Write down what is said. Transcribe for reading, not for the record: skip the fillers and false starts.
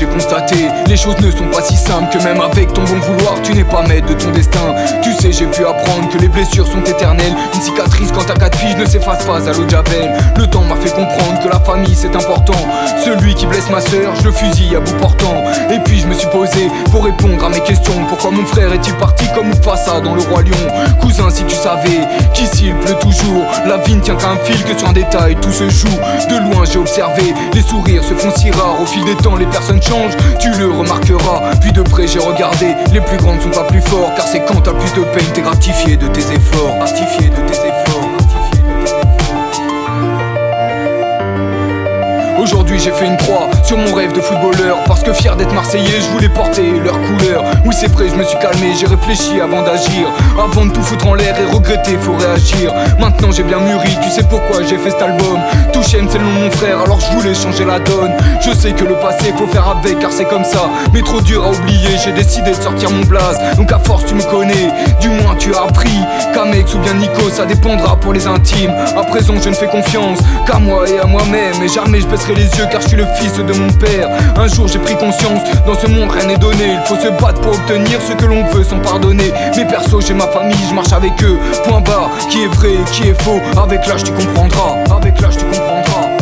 j'ai constaté, les choses ne sont pas si simples, que même avec ton bon vouloir tu n'es pas maître de ton destin. Tu sais, j'ai pu apprendre que les blessures sont éternelles. Une cicatrice quand t'as 4 piges ne s'efface pas à l'eau de javel. Le temps m'a fait comprendre que la famille c'est important. Celui qui blesse ma sœur, je le fusille à bout portant. Et puis je me suis posé pour répondre à mes questions. Pourquoi mon frère est-il parti comme Mufasa dans le roi lion? Cousin, si tu savais qu'ici il pleut toujours, la vie ne tient qu'à un fil, que sur un détail tout se joue. De loin j'ai observé, les sourires se font si rares. Au fil des temps les personnes changent, tu le remarqueras. Puis de près j'ai regardé, les plus grandes sont pas plus forts. Car c'est quand t'as plus de peine, t'es gratifié de tes efforts. Gratifié de tes efforts. Aujourd'hui j'ai fait une croix sur mon rêve de footballeur, parce que fier d'être marseillais, je voulais porter leur couleur. Oui c'est vrai, je me suis calmé, j'ai réfléchi avant d'agir. Avant de tout foutre en l'air et regretter, faut réagir. Maintenant j'ai bien mûri, tu sais pourquoi j'ai fait cet album. Touchem c'est le nom de mon frère, alors je voulais changer la donne. Je sais que le passé faut faire avec, car c'est comme ça, mais trop dur à oublier. J'ai décidé de sortir mon blaze, donc à force tu me connais. Du moins tu as appris qu'Amex ou bien Nico, ça dépendra pour les intimes. À présent je ne fais confiance qu'à moi et à moi-même, et jamais je baisserai les yeux car je suis le fils de mon père. Un jour j'ai pris conscience, dans ce monde rien n'est donné. Il faut se battre pour obtenir ce que l'on veut sans pardonner. Mais perso j'ai ma famille, je marche avec eux, point barre. Qui est vrai, qui est faux, avec l'âge tu comprendras. Avec l'âge tu comprendras.